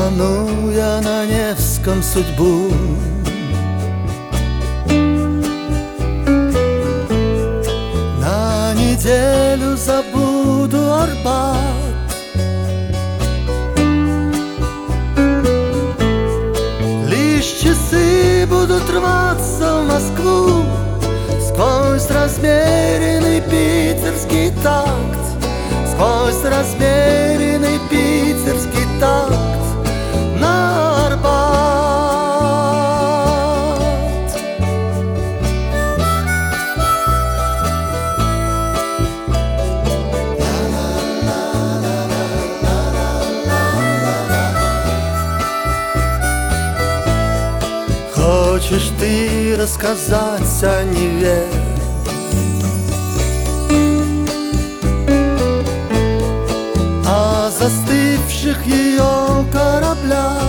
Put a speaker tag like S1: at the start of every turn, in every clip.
S1: минуя на Невском судьбу. На неделю забуду Арбат, лишь часы будут рваться в Москву сквозь размеренный питерский такт, сквозь размеренный питерский такт на Арбат. Хочешь ты рассказать о Неве, о застывших ее кораблях,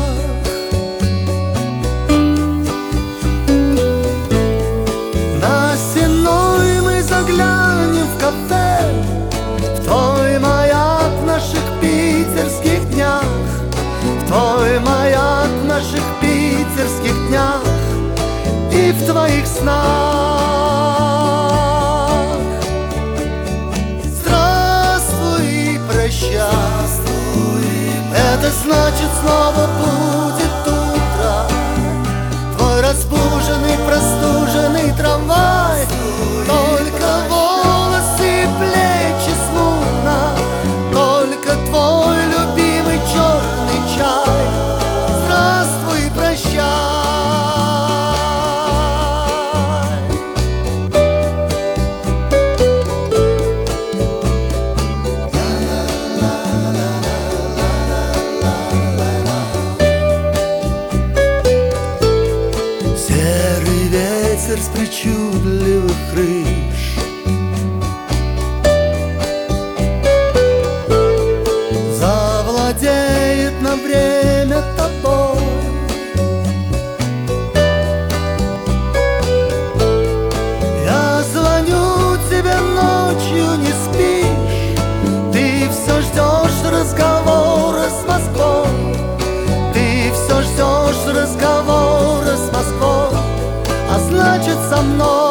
S1: на Сенной мы заглянем в кафе, в твой маяк в наших питерских днях, в твой маяк в наших питерских днях и в твоих снах. Здравствуй и прощай, это значит снова будет утро. Твой разбуженный, простуженный трамвай, только волосы и плечи смутно, только твой любимый черный чай. Здравствуй и прощай. Серый ветер с причудливых крыш завладеет на время тобой. Я звоню тебе ночью, не спишь, ты все ждешь разговора с Москвой, ты все ждешь разговора с Москвой, а значит со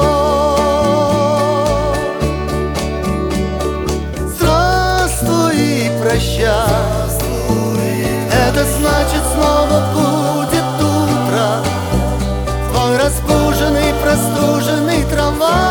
S1: мной. Здравствуй и прощай, это значит снова будет утро. Твой разбуженный, простуженный трамвай